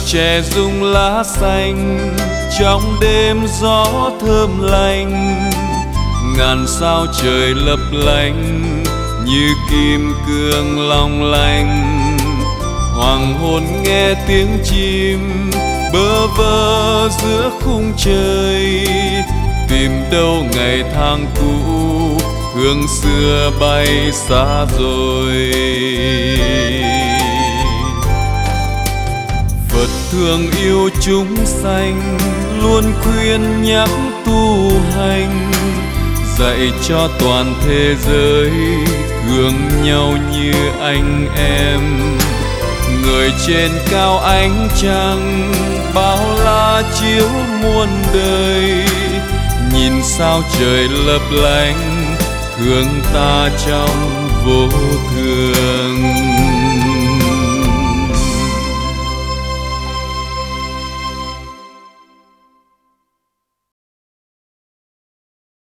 trẻ rung lá xanh trong đêm gió thơm lành. Ngàn sao trời lấp lánh như kim cương long lanh. Hoàng hôn nghe tiếng chim bơ vơ giữa khung trời, tìm đâu ngày tháng cũ hương xưa bay xa rồi. Phật thương yêu chúng sanh, luôn khuyên nhắc tu hành, dạy cho toàn thế giới thương nhau như anh em. Người trên cao ánh trăng bao la chiếu muôn đời, nhìn sao trời lấp lánh thương ta trong vô thường.